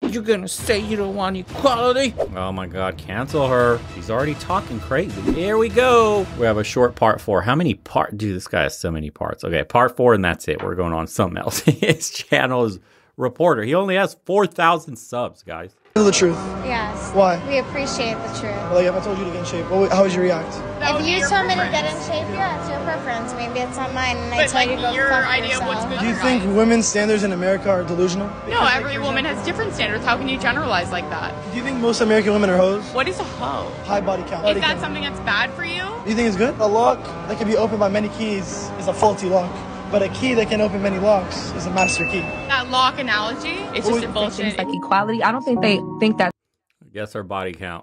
You're gonna say you don't want equality? Oh my God, cancel her. She's already talking crazy. Here we go. We have a short part 4. How many parts? Dude, this guy has so many parts. Okay, part 4 and that's it. We're going on something else. His channel is Reporter. He only has 4,000 subs, guys. The truth. Yes. Why? We appreciate the truth. Like if I told you to get in shape, how would you react? If you told me to get in shape, yeah, it's your preference. Maybe it's not mine, and I tell you to go your fuck idea of what's yourself. good. Do you think women's standards in America are delusional? No, every woman has different standards. How can you generalize like that? Do you think most American women are hoes? What is a hoe? High body count. Is that something that's bad for you? Do you think it's good? A lock that can be opened by many keys is a faulty lock. But a key that can open many locks is a master key. That lock analogy, it's just a bullshit. Things like equality, I don't think they think that. Guess her body count.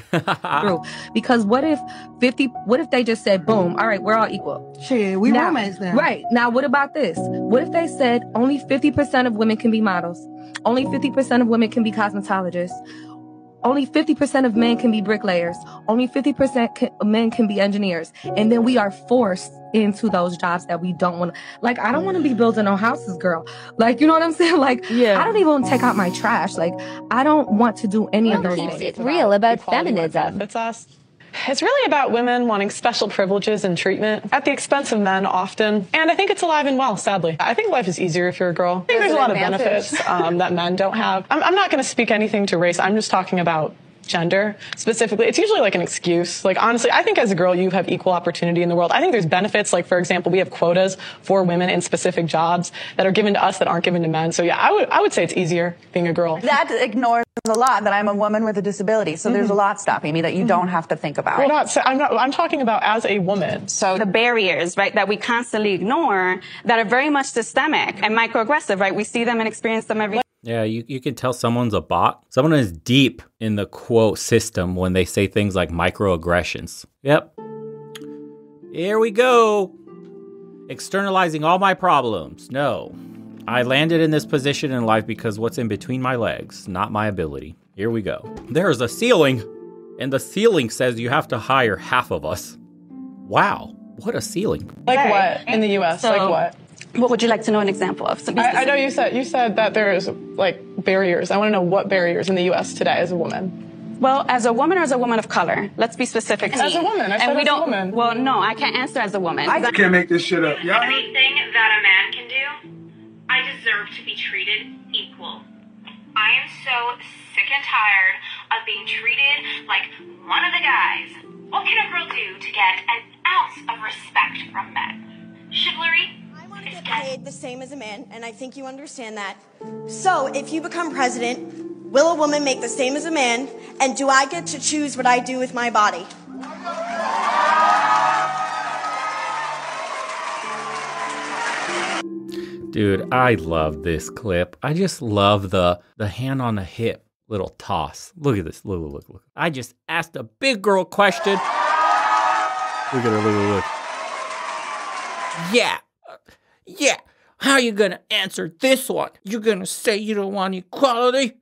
True. Because what if they just said, boom, all right, we're all equal. Shit, we roommates now. Right. Now, what about this? What if they said only 50% of women can be models? Only 50% of women can be cosmetologists. Only 50% of men can be bricklayers. Only 50% men can be engineers. And then we are forced into those jobs that we don't want to. Like, I don't want to be building no houses, girl. Like, you know what I'm saying? Like, I don't even want to take out my trash. Like, I don't want to do any of those things. It's real about feminism. It's us. It's really about women wanting special privileges and treatment at the expense of men often. And I think it's alive and well, sadly. I think life is easier if you're a girl. I think there's a lot of benefits that men don't have. I'm not going to speak anything to race. I'm just talking about gender specifically. It's usually like an excuse. Like, honestly, I think as a girl, you have equal opportunity in the world. I think there's benefits. Like, for example, we have quotas for women in specific jobs that are given to us that aren't given to men. So yeah, I would say it's easier being a girl. That ignores a lot that I'm a woman with a disability. So there's a lot stopping me that you don't have to think about. I'm talking about as a woman. So the barriers, right, that we constantly ignore that are very much systemic and microaggressive, right? We see them and experience them every day. Yeah, you can tell someone's a bot. Someone is deep in the quote system when they say things like microaggressions. Yep. Here we go. Externalizing all my problems. No. I landed in this position in life because what's in between my legs, not my ability. Here we go. There's a ceiling, and the ceiling says you have to hire half of us. Wow, what a ceiling. Like what in the U.S.? So, like what? What would you like to know an example of? I know you said that there's like barriers. I want to know what barriers in the U.S. today as a woman. Well, as a woman or as a woman of color? Let's be specific. As a woman. I said as a woman. Well, no, I can't answer as a woman. I can't make this shit up. Yeah. Everything that a man can do, I deserve to be treated equal. I am so sick and tired of being treated like one of the guys. What can a girl do to get an ounce of respect from men? Chivalry? I get paid the same as a man, and I think you understand that. So, if you become president, will a woman make the same as a man? And do I get to choose what I do with my body? Dude, I love this clip. I just love the hand on the hip little toss. Look at this. Look. I just asked a big girl question. Look at her. Look. Yeah. How are you gonna answer this one? You're gonna say you don't want equality?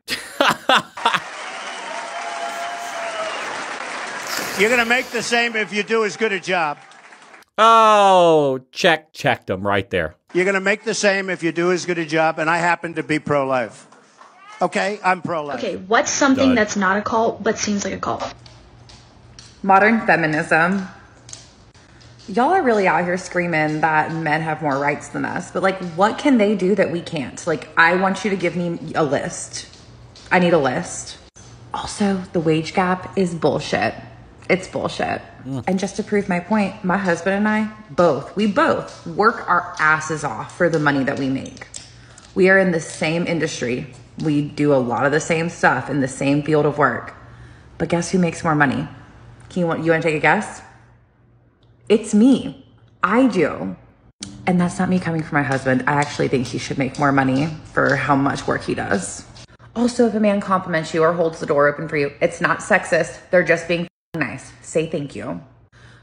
You're gonna make the same if you do as good a job. Oh, checked them right there. You're gonna make the same if you do as good a job, and I happen to be pro-life. Okay, I'm pro-life. Okay, what's something that's not a cult but seems like a cult? Modern feminism. Y'all are really out here screaming that men have more rights than us, but like, what can they do that we can't? Like, I want you to give me a list. I need a list. Also, the wage gap is bullshit. It's bullshit. And just to prove my point, my husband and I, we both work our asses off for the money that we make. We are in the same industry. We do a lot of the same stuff in the same field of work. But guess who makes more money? You want to take a guess? It's me. I do. And that's not me coming from my husband. I actually think he should make more money for how much work he does. Also, if a man compliments you or holds the door open for you, it's not sexist. They're just being nice. Say thank you.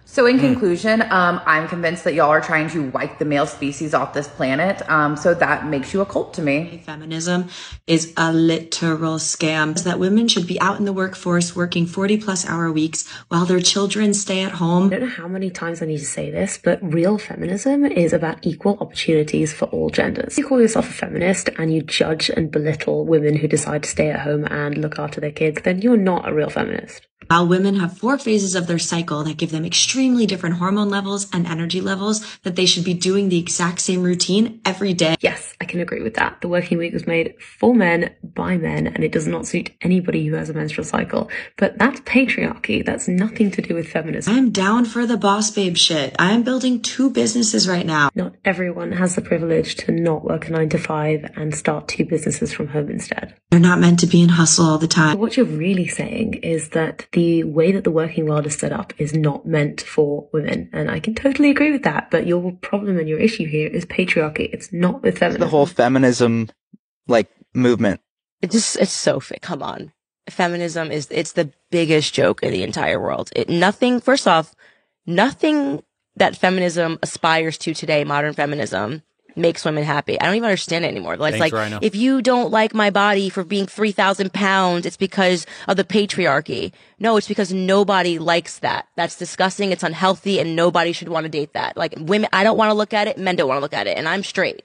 So in conclusion, I'm convinced that y'all are trying to wipe the male species off this planet. So that makes you a cult to me. Feminism is a literal scam. That women should be out in the workforce working 40+ hour weeks while their children stay at home. I don't know how many times I need to say this, but real feminism is about equal opportunities for all genders. If you call yourself a feminist and you judge and belittle women who decide to stay at home and look after their kids, then you're not a real feminist. While women have 4 phases of their cycle that give them extremely different hormone levels and energy levels, that they should be doing the exact same routine every day. Yes, I can agree with that. The working week was made for men, by men, and it does not suit anybody who has a menstrual cycle. But that's patriarchy. That's nothing to do with feminism. I'm down for the boss babe shit. I am building 2 businesses right now. Not everyone has the privilege to not work a 9 to 5 and start 2 businesses from home instead. They're not meant to be in hustle all the time. What you're really saying is that the way that the working world is set up is not meant for women. And I can totally agree with that. But your problem and your issue here is patriarchy. It's not with feminism. The whole feminism, movement. It's so fit. Come on. Feminism it's the biggest joke in the entire world. First off, nothing that feminism aspires to today, modern feminism, makes women happy. I don't even understand it anymore. It's if you don't like my body for being 3,000 pounds, it's because of the patriarchy. No, it's because nobody likes that. That's disgusting. It's unhealthy and nobody should want to date that. Women, I don't want to look at it. Men don't want to look at it. And I'm straight.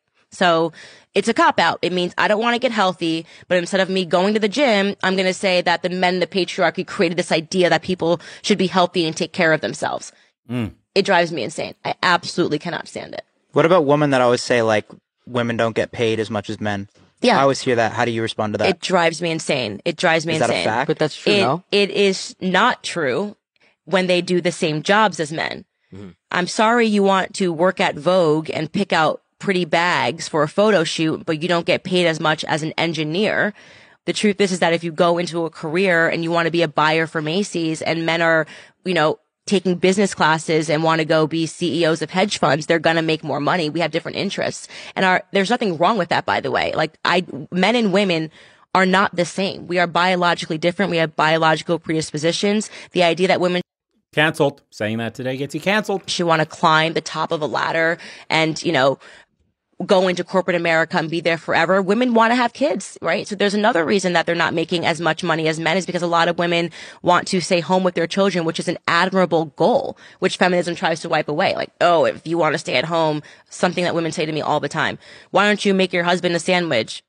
So it's a cop out. It means I don't want to get healthy, but instead of me going to the gym, I'm going to say that the men in the patriarchy created this idea that people should be healthy and take care of themselves. It drives me insane. I absolutely cannot stand it. What about women that always say, women don't get paid as much as men? Yeah. I always hear that. How do you respond to that? It drives me insane. Is that a fact? But that's true, no? It is not true when they do the same jobs as men. Mm-hmm. I'm sorry you want to work at Vogue and pick out pretty bags for a photo shoot, but you don't get paid as much as an engineer. The truth is that if you go into a career and you want to be a buyer for Macy's and men are, taking business classes and want to go be CEOs of hedge funds, they're going to make more money. We have different interests. And there's nothing wrong with that, by the way. Men and women are not the same. We are biologically different. We have biological predispositions. The idea that women canceled. Saying that today gets you canceled. should want to climb the top of a ladder and, go into corporate America and be there forever. Women want to have kids, right? So there's another reason that they're not making as much money as men is because a lot of women want to stay home with their children, which is an admirable goal, which feminism tries to wipe away. If you want to stay at home, something that women say to me all the time, why don't you make your husband a sandwich?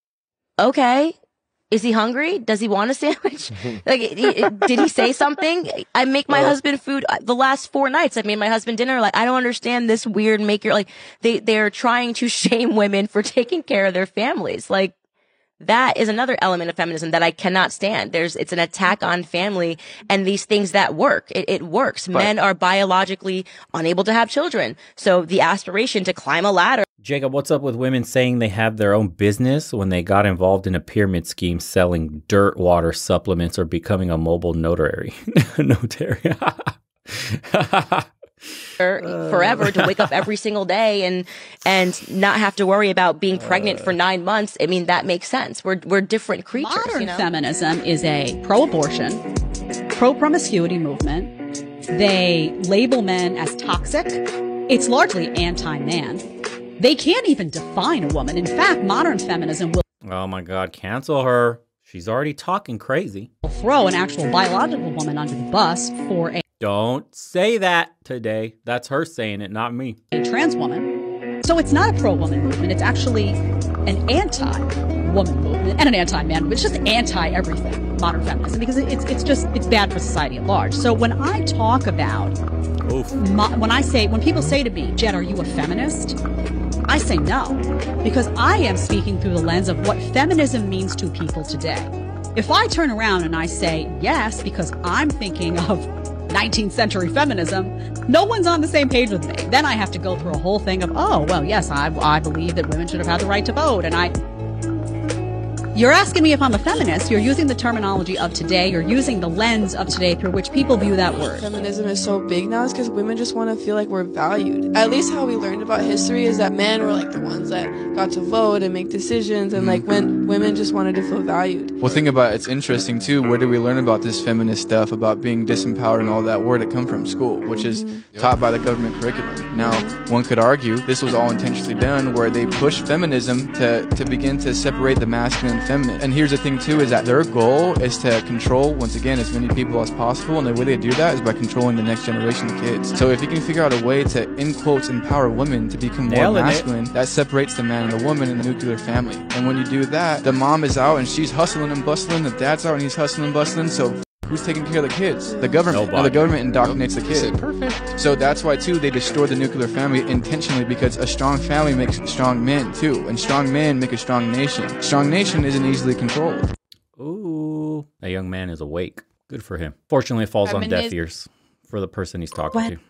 Okay. Is he hungry? Does he want a sandwich? Did he say something? I make my husband food the last 4 nights. I made my husband dinner. I don't understand this weird they're trying to shame women for taking care of their families. That is another element of feminism that I cannot stand. It's an attack on family and these things that work. It works. But men are biologically unable to have children. So the aspiration to climb a ladder. Jacob, what's up with women saying they have their own business when they got involved in a pyramid scheme selling dirt water supplements or becoming a mobile notary? Forever to wake up every single day and not have to worry about being pregnant for 9 months. I mean, that makes sense. We're different creatures. Modern feminism is a pro-abortion, pro-promiscuity movement. They label men as toxic. It's largely anti-man. They can't even define a woman. In fact, modern feminism will Oh my God, cancel her. She's already talking crazy. Throw an actual biological woman under the bus for a Don't say that today. That's her saying it, not me. trans woman. So it's not a pro-woman movement. It's actually an anti-woman movement and an anti-man movement. It's just anti-everything, modern feminism, because it's bad for society at large. So when I talk about, when people say to me, Jen, are you a feminist? I say no, because I am speaking through the lens of what feminism means to people today. If I turn around and I say yes, because I'm thinking of 19th century feminism, no one's on the same page with me. Then I have to go through a whole thing of, yes, I believe that women should have had the right to vote. And You're asking me if I'm a feminist. You're using the terminology of today. You're using the lens of today through which people view that word. Feminism is so big now is because women just want to feel like we're valued. At least how we learned about history is that men were like the ones that got to vote and make decisions, and like when women just wanted to feel valued. Well, think about it. It's interesting too. Where did we learn about this feminist stuff about being disempowered and all that? Where did it come from? School, which is taught by the government curriculum. Now, one could argue this was all intentionally done where they pushed feminism to begin to separate the masculine and feminine. And here's the thing too, is that their goal is to control, once again, as many people as possible, and the way they do that is by controlling the next generation of kids. So if you can figure out a way to, in quotes, empower women to become more masculine, that separates the man and the woman in the nuclear family. And when you do that, the mom is out and she's hustling and bustling, the dad's out and he's hustling and bustling, so who's taking care of the kids? The government. Now the government indoctrinates the kid. Perfect. So that's why too they destroy the nuclear family intentionally, because a strong family makes strong men too, and strong men make a strong nation. Strong nation isn't easily controlled. Ooh, that young man is awake. Good for him. Fortunately, it falls on deaf ears for the person he's talking to.